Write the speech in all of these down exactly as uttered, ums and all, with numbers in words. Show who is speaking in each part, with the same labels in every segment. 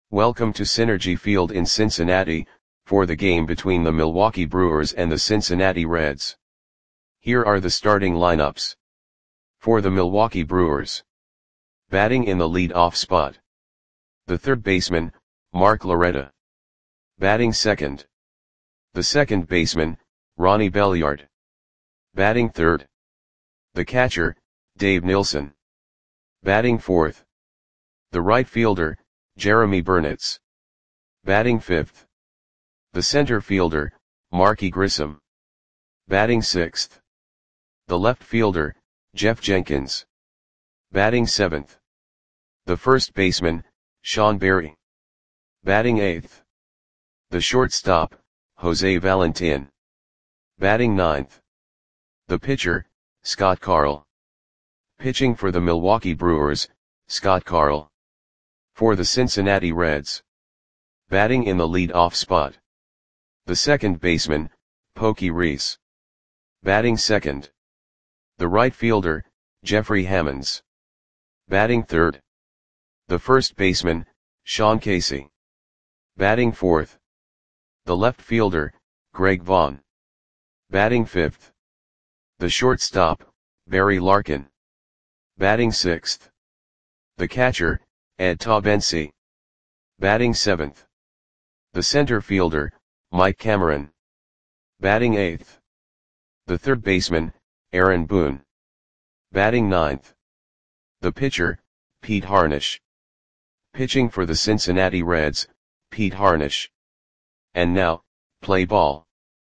Speaker 1: Welcome to Synergy Field in Cincinnati, for the game between the Milwaukee Brewers and the Cincinnati Reds. Here are the starting lineups. For the Milwaukee Brewers. Batting in the lead-off spot. The third baseman, Mark Loretta. Batting second. The second baseman, Ronnie Belliard. Batting third. The catcher, Dave Nilsson. Batting fourth. The right fielder, Jeremy Burnitz. Batting fifth. The center fielder, Marky Grissom. Batting sixth. The left fielder, Jeff Jenkins. Batting seventh. The first baseman, Sean Berry. Batting eighth. The shortstop, Jose Valentin. Batting ninth. The pitcher, Scott Carl. Pitching for the Milwaukee Brewers, Scott Carl. For the Cincinnati Reds. Batting in the lead-off spot. The second baseman, Pokey Reese. Batting second. The right fielder, Jeffrey Hammonds. Batting third. The first baseman, Sean Casey. Batting fourth. The left fielder, Greg Vaughn. Batting fifth. The shortstop, Barry Larkin. Batting sixth. The catcher, Ed Taubensee. Batting seventh. The center fielder, Mike Cameron. Batting eighth. The third baseman, Aaron Boone. Batting ninth. The pitcher, Pete Harnisch. Pitching for the Cincinnati Reds, Pete Harnisch. And now, play ball.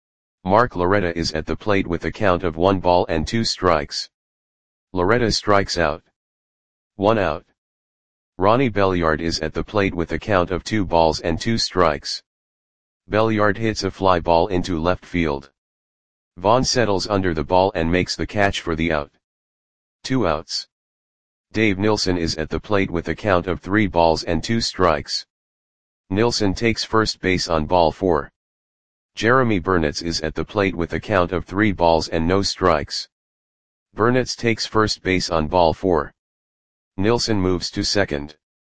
Speaker 1: Mark Loretta is at the plate with a count of one ball and two strikes. Loretta strikes out. One out. Ronnie Belliard is at the plate with a count of two balls and two strikes. Belliard hits a fly ball into left field. Vaughn settles under the ball and makes the catch for the out. Two outs. Dave Nilsson is at the plate with a count of three balls and two strikes. Nilsson takes first base on ball four. Jeremy Burnitz is at the plate with a count of three balls and no strikes. Burnitz takes first base on ball four. Nilsson moves to second.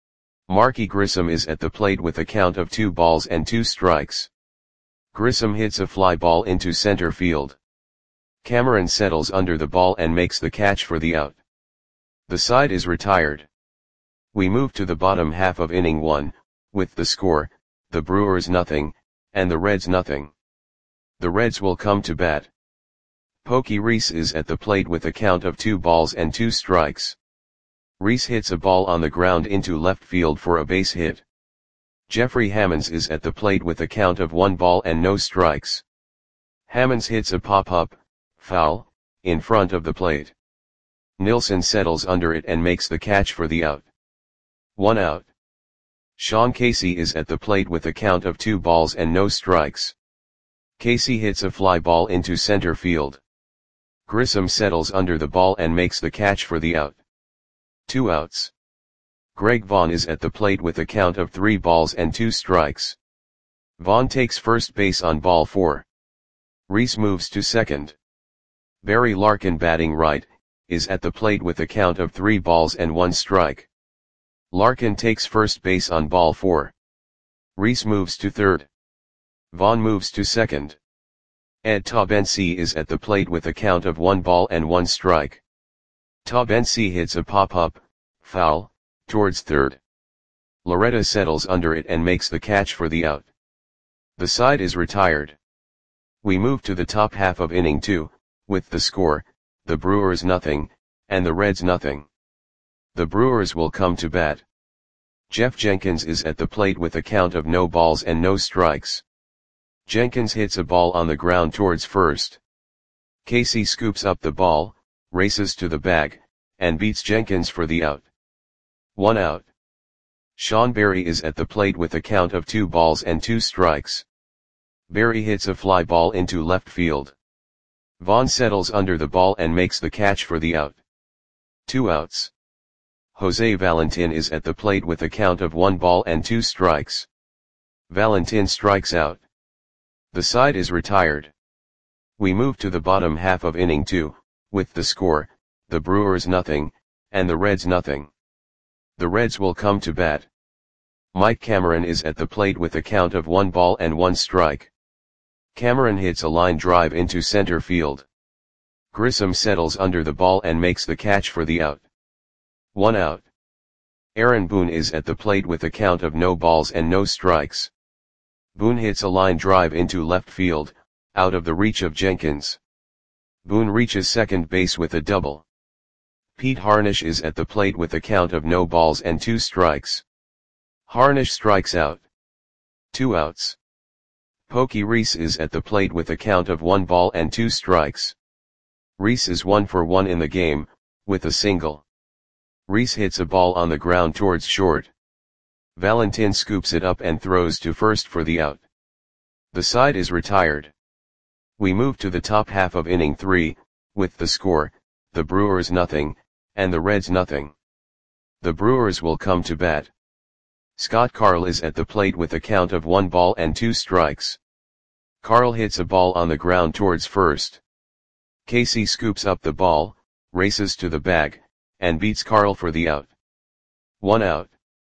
Speaker 1: Marky Grissom is at the plate with a count of two balls and two strikes. Grissom hits a fly ball into center field. Cameron settles under the ball and makes the catch for the out. The side is retired. We move to the bottom half of inning one, with the score, the Brewers nothing, and the Reds nothing. The Reds will come to bat. Pokey Reese is at the plate with a count of two balls and two strikes. Reese hits a ball on the ground into left field for a base hit. Jeffrey Hammonds is at the plate with a count of one ball and no strikes. Hammonds hits a pop-up, foul, in front of the plate. Nilsson settles under it and makes the catch for the out. One out. Sean Casey is at the plate with a count of two balls and no strikes. Casey hits a fly ball into center field. Grissom settles under the ball and makes the catch for the out. Two outs. Greg Vaughn is at the plate with a count of three balls and two strikes. Vaughn takes first base on ball four. Reese moves to second. Barry Larkin, batting right, is at the plate with a count of three balls and one strike. Larkin takes first base on ball four. Reese moves to third. Vaughn moves to second. Ed Taubensee is at the plate with a count of one ball and one strike. Taubensee hits a pop-up, foul, towards third. Loretta settles under it and makes the catch for the out. The side is retired. We move to the top half of inning two, with the score, the Brewers nothing, and the Reds nothing. The Brewers will come to bat. Jeff Jenkins is at the plate with a count of no balls and no strikes. Jenkins hits a ball on the ground towards first. Casey scoops up the ball, races to the bag, and beats Jenkins for the out. One out. Sean Berry is at the plate with a count of two balls and two strikes. Berry hits a fly ball into left field. Vaughn settles under the ball and makes the catch for the out. Two outs. Jose Valentin is at the plate with a count of one ball and two strikes. Valentin strikes out. The side is retired. We move to the bottom half of inning two, with the score, the Brewers nothing, and the Reds nothing. The Reds will come to bat. Mike Cameron is at the plate with a count of one ball and one strike. Cameron hits a line drive into center field. Grissom settles under the ball and makes the catch for the out. One out. Aaron Boone is at the plate with a count of no balls and no strikes. Boone hits a line drive into left field, out of the reach of Jenkins. Boone reaches second base with a double. Pete Harnisch is at the plate with a count of no balls and two strikes. Harnisch strikes out. Two outs. Pokey Reese is at the plate with a count of one ball and two strikes. Reese is one for one in the game, with a single. Reese hits a ball on the ground towards short. Valentin scoops it up and throws to first for the out. The side is retired. We move to the top half of inning three, with the score, the Brewers nothing, and the Reds nothing. The Brewers will come to bat. Scott Carl is at the plate with a count of one ball and two strikes. Carl hits a ball on the ground towards first. Casey scoops up the ball, races to the bag, and beats Carl for the out. One out.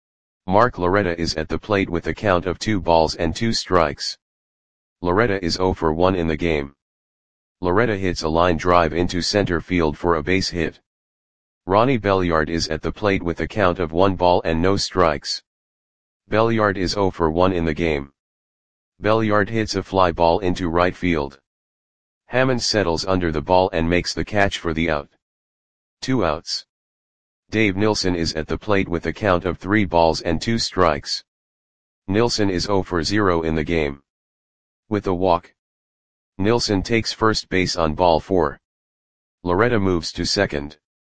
Speaker 1: Mark Loretta is at the plate with a count of two balls and two strikes. Loretta is zero for one in the game. Loretta hits a line drive into center field for a base hit. Ronnie Belliard is at the plate with a count of one ball and no strikes. Belliard is zero for one in the game. Belliard hits a fly ball into right field. Hammond settles under the ball and makes the catch for the out. Two outs. Dave Nilsson is at the plate with a count of three balls and two strikes. Nilsson is zero for zero in the game. With a walk. Nilsson takes first base on ball four. Loretta moves to second.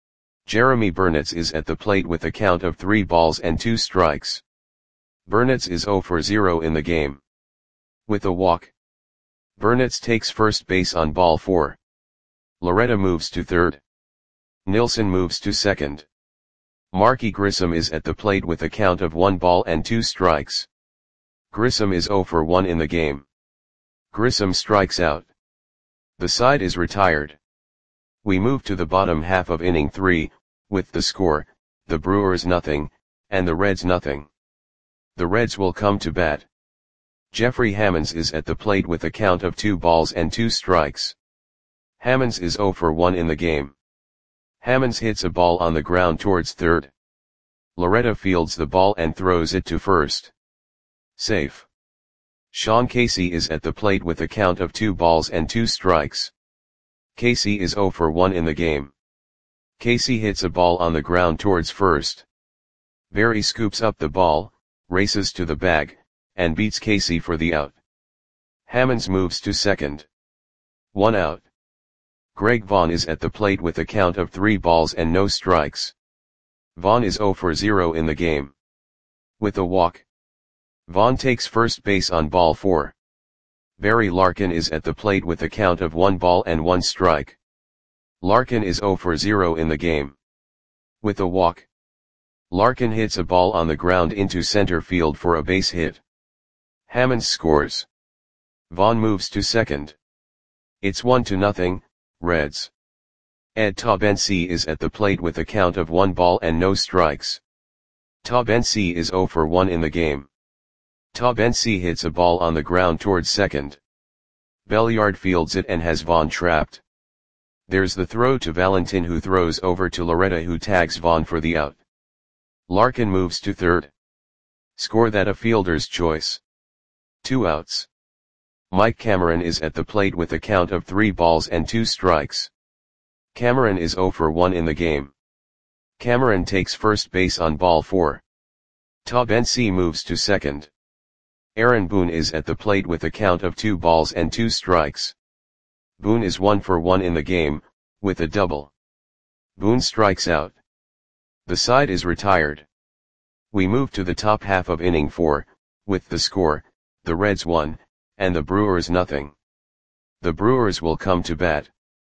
Speaker 1: Jeremy Burnitz is at the plate with a count of three balls and two strikes. Burnitz is zero for zero in the game. With a walk. Burnitz takes first base on ball four. Loretta moves to third. Nilsson moves to second. Marky Grissom is at the plate with a count of one ball and two strikes. Grissom is zero for one in the game. Grissom strikes out. The side is retired. We move to the bottom half of inning three, with the score, the Brewers nothing, and the Reds nothing. The Reds will come to bat. Jeffrey Hammonds is at the plate with a count of two balls and two strikes. Hammonds is zero for one in the game. Hammonds hits a ball on the ground towards third. Loretta fields the ball and throws it to first. Safe. Sean Casey is at the plate with a count of two balls and two strikes. Casey is zero for one in the game. Casey hits a ball on the ground towards first. Barry scoops up the ball, races to the bag, and beats Casey for the out. Hammonds moves to second. One out. Greg Vaughn is at the plate with a count of three balls and no strikes. Vaughn is zero for zero in the game. With a walk. Vaughn takes first base on ball four. Barry Larkin is at the plate with a count of one ball and one strike. Larkin is zero for zero in the game. With a walk. Larkin hits a ball on the ground into center field for a base hit. Hammonds scores. Vaughn moves to second. It's one to nothing, Reds. Ed Taubensee is at the plate with a count of one ball and no strikes. Taubensee is zero for one in the game. Taubensee hits a ball on the ground towards second. Belliard fields it and has Vaughn trapped. There's the throw to Valentin, who throws over to Loretta, who tags Vaughn for the out. Larkin moves to third. Score that a fielder's choice. Two outs. Mike Cameron is at the plate with a count of three balls and two strikes. Cameron is zero for one in the game. Cameron takes first base on ball four. Taubensee moves to second. Aaron Boone is at the plate with a count of two balls and two strikes. Boone is one for one in the game, with a double. Boone strikes out. The side is retired. We move to the top half of inning four, with the score, the Reds one, and the Brewers nothing. The Brewers will come to bat.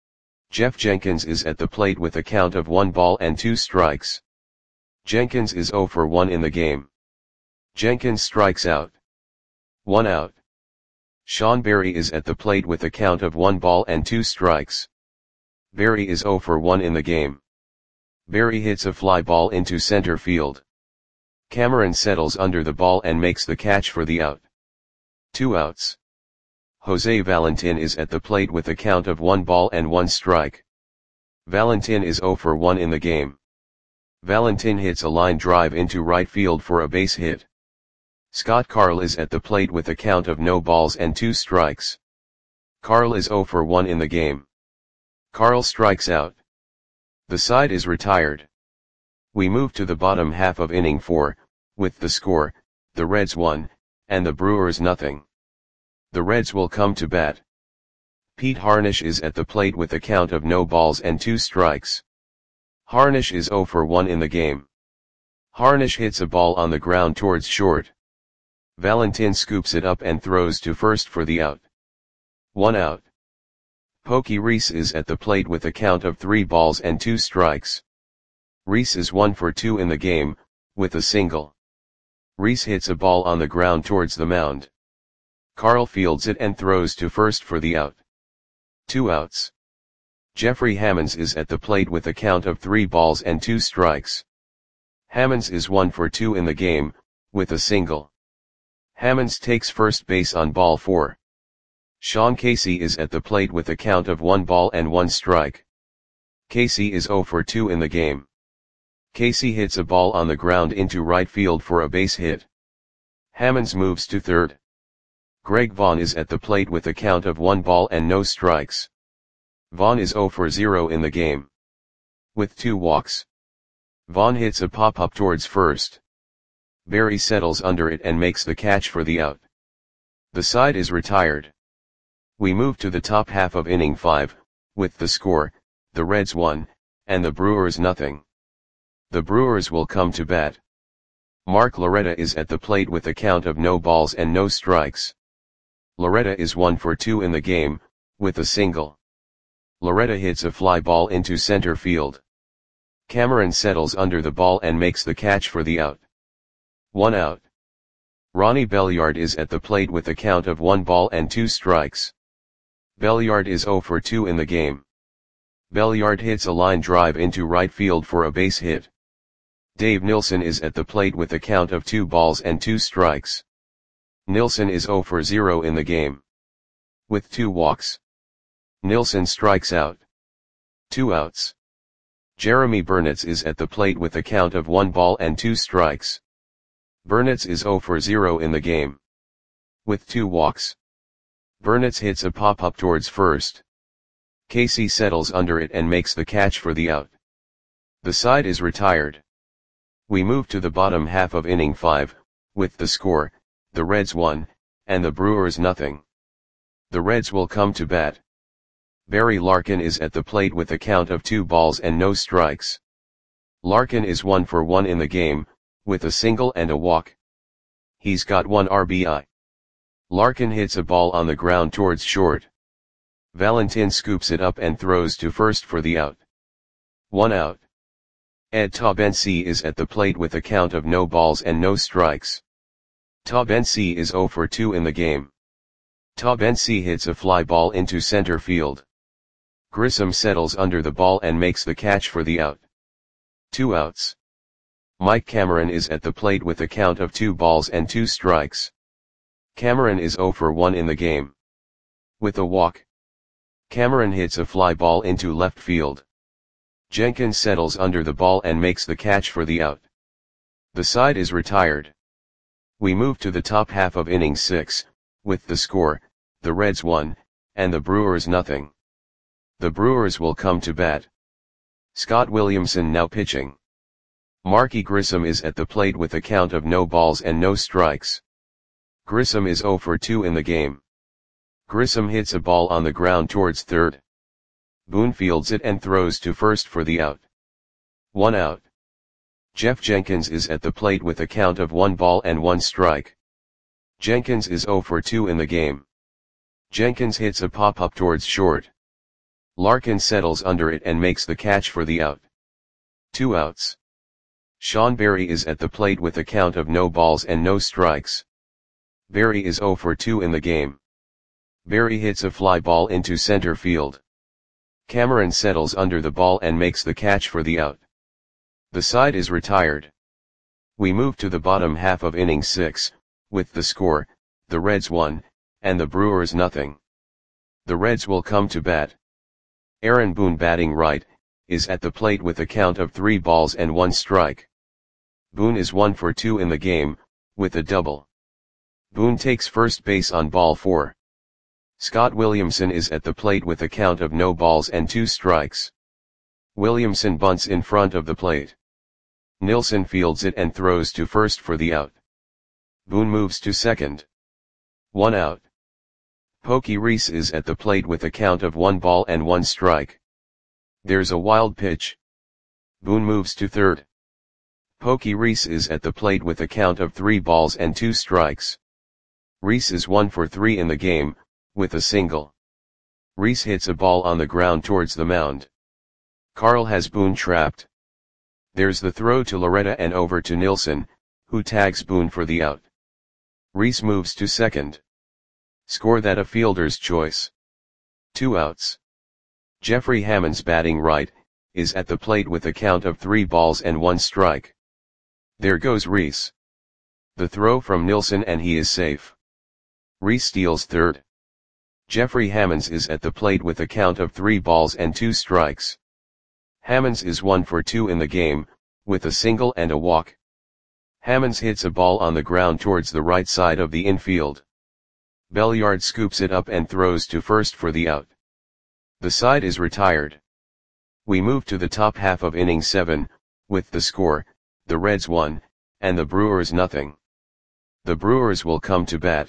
Speaker 1: Jeff Jenkins is at the plate with a count of one ball and two strikes. Jenkins is zero for one in the game. Jenkins strikes out. One out. Sean Berry is at the plate with a count of one ball and two strikes. Berry is zero for one in the game. Berry hits a fly ball into center field. Cameron settles under the ball and makes the catch for the out. Two outs. Jose Valentin is at the plate with a count of one ball and one strike. Valentin is zero for one in the game. Valentin hits a line drive into right field for a base hit. Scott Carl is at the plate with a count of no balls and two strikes. Carl is zero for one in the game. Carl strikes out. The side is retired. We move to the bottom half of inning four, with the score, the Reds one, and the Brewers nothing. The Reds will come to bat. Pete Harnisch is at the plate with a count of no balls and two strikes. Harnisch is zero for one in the game. Harnisch hits a ball on the ground towards short. Valentin scoops it up and throws to first for the out. One out. Pokey Reese is at the plate with a count of three balls and two strikes. Reese is one for two in the game, with a single. Reese hits a ball on the ground towards the mound. Carl fields it and throws to first for the out. Two outs. Jeffrey Hammonds is at the plate with a count of three balls and two strikes. Hammonds is one for two in the game, with a single. Hammonds takes first base on ball four. Sean Casey is at the plate with a count of one ball and one strike. Casey is zero for two in the game. Casey hits a ball on the ground into right field for a base hit. Hammonds moves to third. Greg Vaughn is at the plate with a count of one ball and no strikes. Vaughn is zero for zero in the game. With two walks. Vaughn hits a pop-up towards first. Barry settles under it and makes the catch for the out. The side is retired. We move to the top half of inning five, with the score, the Reds one, and the Brewers nothing. The Brewers will come to bat. Mark Loretta is at the plate with a count of no balls and no strikes. Loretta is one for two in the game, with a single. Loretta hits a fly ball into center field. Cameron settles under the ball and makes the catch for the out. One out. Ronnie Belliard is at the plate with a count of one ball and two strikes. Belliard is zero for two in the game. Belliard hits a line drive into right field for a base hit. Dave Nilsson is at the plate with a count of two balls and two strikes. Nilsson is zero for zero in the game. With two walks. Nilsson strikes out. Two outs. Jeremy Burnitz is at the plate with a count of one ball and two strikes. Burnitz is zero for zero in the game. With two walks. Burnitz hits a pop-up towards first. Casey settles under it and makes the catch for the out. The side is retired. We move to the bottom half of inning five, with the score, the Reds one, and the Brewers nothing. The Reds will come to bat. Barry Larkin is at the plate with a count of two balls and no strikes. Larkin is one for one in the game, with a single and a walk. He's got one R B I. Larkin hits a ball on the ground towards short. Valentin scoops it up and throws to first for the out. One out. Ed Taubensee is at the plate with a count of no balls and no strikes. Taubensee is zero for two in the game. Taubensee hits a fly ball into center field. Grissom settles under the ball and makes the catch for the out. Two outs. Mike Cameron is at the plate with a count of two balls and two strikes. Cameron is zero for one in the game. With a walk. Cameron hits a fly ball into left field. Jenkins settles under the ball and makes the catch for the out. The side is retired. We move to the top half of inning six, with the score, the Reds one, and the Brewers nothing. The Brewers will come to bat. Scott Williamson now pitching. Marky Grissom is at the plate with a count of no balls and no strikes. Grissom is zero for two in the game. Grissom hits a ball on the ground towards third. Boone fields it and throws to first for the out. One out. Jeff Jenkins is at the plate with a count of one ball and one strike. Jenkins is zero for two in the game. Jenkins hits a pop-up towards short. Larkin settles under it and makes the catch for the out. Two outs. Sean Berry is at the plate with a count of no balls and no strikes. Berry is zero for two in the game. Berry hits a fly ball into center field. Cameron settles under the ball and makes the catch for the out. The side is retired. We move to the bottom half of inning six, with the score, the Reds one, and the Brewers nothing. The Reds will come to bat. Aaron Boone, batting right, is at the plate with a count of three balls and one strike. Boone is one for two in the game, with a double. Boone takes first base on ball four. Scott Williamson is at the plate with a count of no balls and two strikes. Williamson bunts in front of the plate. Nilsson fields it and throws to first for the out. Boone moves to second. One out. Pokey Reese is at the plate with a count of one ball and one strike. There's a wild pitch. Boone moves to third. Pokey Reese is at the plate with a count of three balls and two strikes. Reese is one for three in the game, with a single. Reese hits a ball on the ground towards the mound. Carl has Boone trapped. There's the throw to Loretta and over to Nilsson, who tags Boone for the out. Reese moves to second. Score that a fielder's choice. Two outs. Jeffrey Hammonds, batting right, is at the plate with a count of three balls and one strike. There goes Reese. The throw from Nilsson and he is safe. Reese steals third. Jeffrey Hammonds is at the plate with a count of three balls and two strikes. Hammonds is one for two in the game, with a single and a walk. Hammonds hits a ball on the ground towards the right side of the infield. Belliard scoops it up and throws to first for the out. The side is retired. We move to the top half of inning seven, with the score, the Reds one, and the Brewers nothing. The Brewers will come to bat.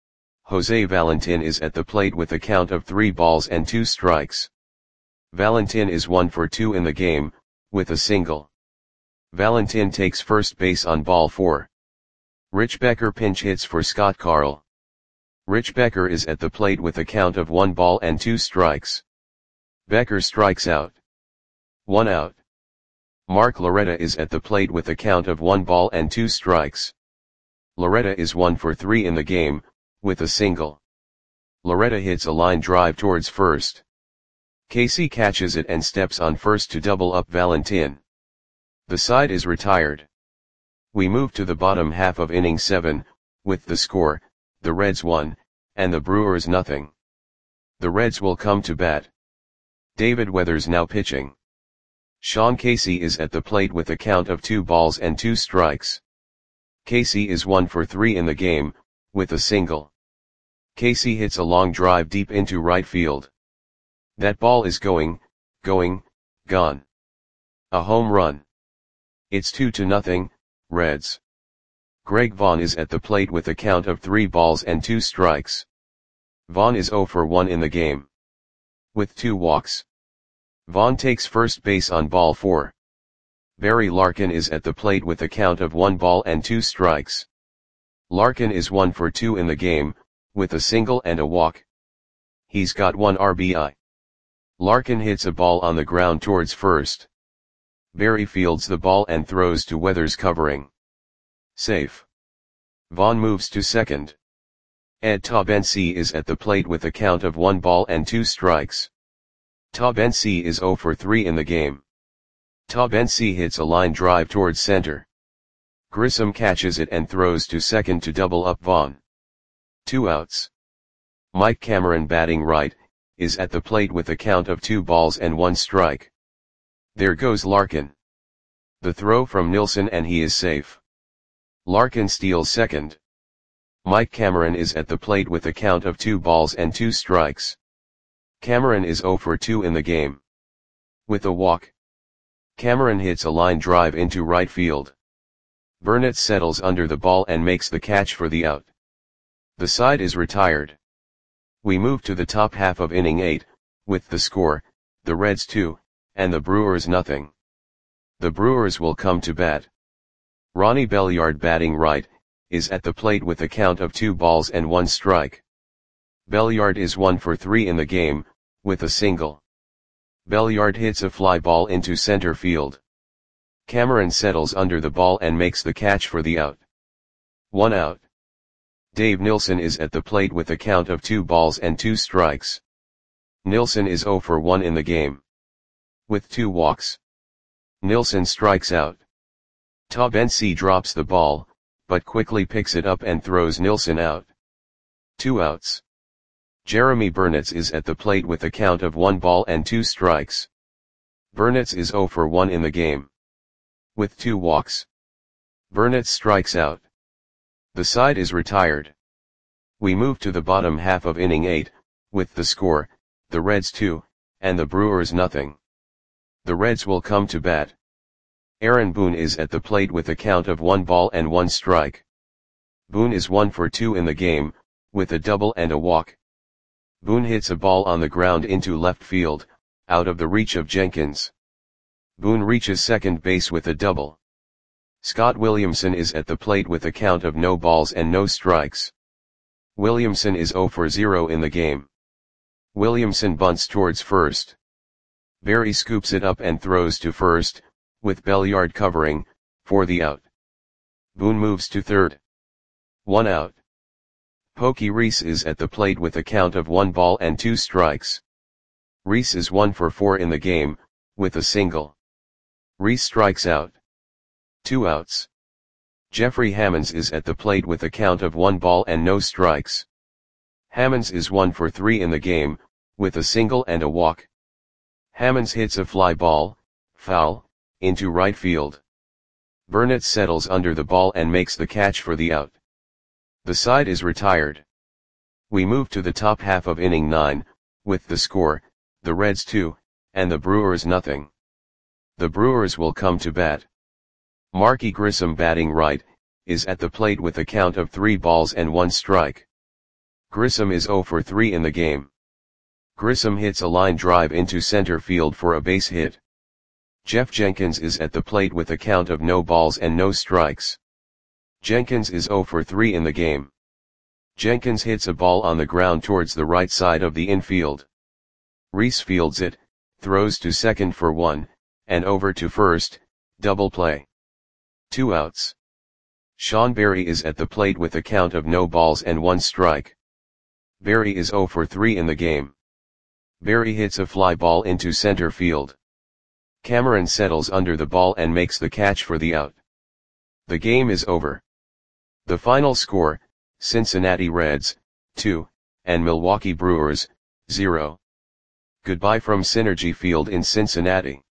Speaker 1: Jose Valentin is at the plate with a count of three balls and two strikes. Valentin is one for two in the game, with a single. Valentin takes first base on ball four. Rich Becker pinch hits for Scott Carl. Rich Becker is at the plate with a count of one ball and two strikes. Becker strikes out. One out. Mark Loretta is at the plate with a count of one ball and two strikes. Loretta is one for three in the game, with a single. Loretta hits a line drive towards first. Casey catches it and steps on first to double up Valentin. The side is retired. We move to the bottom half of inning seven, with the score, the Reds one, and the Brewers nothing. The Reds will come to bat. David Weathers now pitching. Sean Casey is at the plate with a count of two balls and two strikes. Casey is one for three in the game, with a single. Casey hits a long drive deep into right field. That ball is going, going, gone. A home run. It's two to nothing, Reds. Greg Vaughn is at the plate with a count of three balls and two strikes. Vaughn is zero for one in the game. With two walks. Vaughn takes first base on ball four. Barry Larkin is at the plate with a count of one ball and two strikes. Larkin is one for two in the game, with a single and a walk. He's got one R B I. Larkin hits a ball on the ground towards first. Barry fields the ball and throws to Weathers covering. Safe. Vaughn moves to second. Ed Taubensee is at the plate with a count of one ball and two strikes. Taubensee is zero for three in the game. Taubensee hits a line drive towards center. Grissom catches it and throws to second to double up Vaughn. Two outs. Mike Cameron, batting right, is at the plate with a count of two balls and one strike. There goes Larkin. The throw from Nilsson and he is safe. Larkin steals second. Mike Cameron is at the plate with a count of two balls and two strikes. Cameron is zero for two in the game. With a walk. Cameron hits a line drive into right field. Burnett settles under the ball and makes the catch for the out. The side is retired. We move to the top half of inning eight, with the score, the Reds two, and the Brewers nothing. The Brewers will come to bat. Ronnie Belliard, batting right, is at the plate with a count of two balls and one strike. Belliard is one for three in the game, with a single. Belliard hits a fly ball into center field. Cameron settles under the ball and makes the catch for the out. One out. Dave Nilsson is at the plate with a count of two balls and two strikes. Nilsson is zero for one in the game. With two walks. Nilsson strikes out. Tabensi drops the ball, but quickly picks it up and throws Nilsson out. Two outs. Jeremy Burnitz is at the plate with a count of one ball and two strikes. Burnitz is zero for one in the game. With two walks, Burnitz strikes out. The side is retired. We move to the bottom half of inning eight, with the score, the Reds two, and the Brewers nothing. The Reds will come to bat. Aaron Boone is at the plate with a count of one ball and one strike. Boone is one for two in the game, with a double and a walk. Boone hits a ball on the ground into left field, out of the reach of Jenkins. Boone reaches second base with a double. Scott Williamson is at the plate with a count of no balls and no strikes. Williamson is zero for zero in the game. Williamson bunts towards first. Berry scoops it up and throws to first, with Belliard covering, for the out. Boone moves to third. One out. Pokey Reese is at the plate with a count of one ball and two strikes. Reese is one for four in the game, with a single. Reese strikes out. Two outs. Jeffrey Hammonds is at the plate with a count of one ball and no strikes. Hammonds is one for three in the game, with a single and a walk. Hammonds hits a fly ball, foul, into right field. Burnitz settles under the ball and makes the catch for the out. The side is retired. We move to the top half of inning nine, with the score, the Reds two, and the Brewers nothing. The Brewers will come to bat. Marky Grissom, batting right, is at the plate with a count of three balls and one strike. Grissom is zero for three in the game. Grissom hits a line drive into center field for a base hit. Jeff Jenkins is at the plate with a count of no balls and no strikes. Jenkins is zero for three in the game. Jenkins hits a ball on the ground towards the right side of the infield. Reese fields it, throws to second for one, and over to first, double play. Two outs. Sean Berry is at the plate with a count of no balls and one strike. Berry is zero for three in the game. Berry hits a fly ball into center field. Cameron settles under the ball and makes the catch for the out. The game is over. The final score, Cincinnati Reds, two, and Milwaukee Brewers, zero. Goodbye from Synergy Field in Cincinnati.